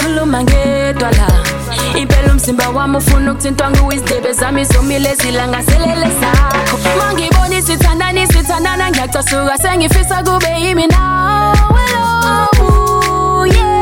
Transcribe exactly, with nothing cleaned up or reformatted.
ngikhuluma ngedwa la impela umzimba wami ufuna ukuthintwa nguwisidebe zami zomile zilangaselele sakho mangibona isithandani isithandana ngiyacasuka sengifisa kube yimi nawe lo yeah